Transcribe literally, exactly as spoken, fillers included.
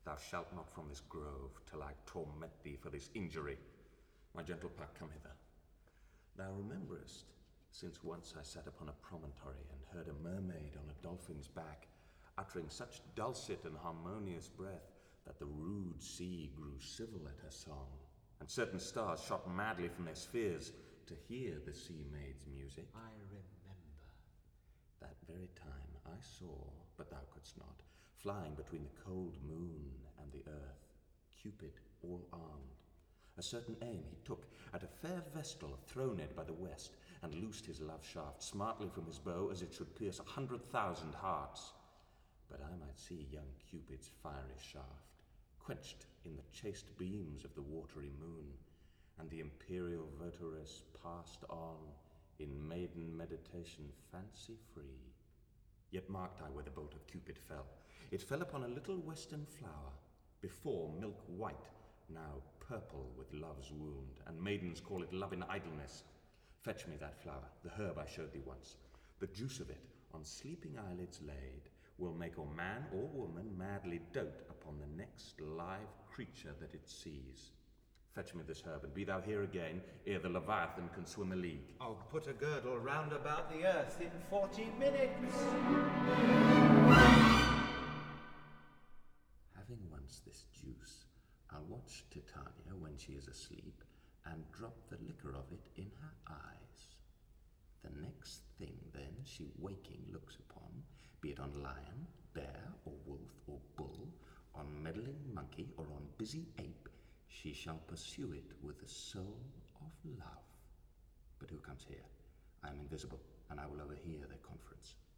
Thou shalt not from this grove, till I torment thee for this injury. My gentle Puck, come hither. Thou rememberest, since once I sat upon a promontory and heard a mermaid on a dolphin's back, uttering such dulcet and harmonious breath that the rude sea grew civil at her song, and certain stars shot madly from their spheres to hear the sea maid's music. I remember. That very time I saw, but thou couldst not, flying between the cold moon and the earth, Cupid all armed. A certain aim he took at a fair vestal throned by the west, and loosed his love shaft smartly from his bow as it should pierce a hundred thousand hearts. But I might see young Cupid's fiery shaft, quenched in the chaste beams of the watery moon, and the imperial votaress passed on in maiden meditation fancy-free. Yet marked I where the bolt of Cupid fell. It fell upon a little western flower, before milk white, now purple with love's wound, and maidens call it love in idleness. Fetch me that flower, the herb I showed thee once. The juice of it, on sleeping eyelids laid, will make or man or woman madly dote upon the next live creature that it sees. Fetch me this herb, and be thou here again, ere the Leviathan can swim a league. I'll put a girdle round about the earth in forty minutes. Having once this juice, I'll watch Titania when she is asleep, and drop the liquor of it in her eyes. The next thing then she waking looks upon, be it on lion, bear, or wolf, or bull, on meddling monkey, or on busy ape, she shall pursue it with the soul of love. But who comes here? I am invisible, and I will overhear their conference.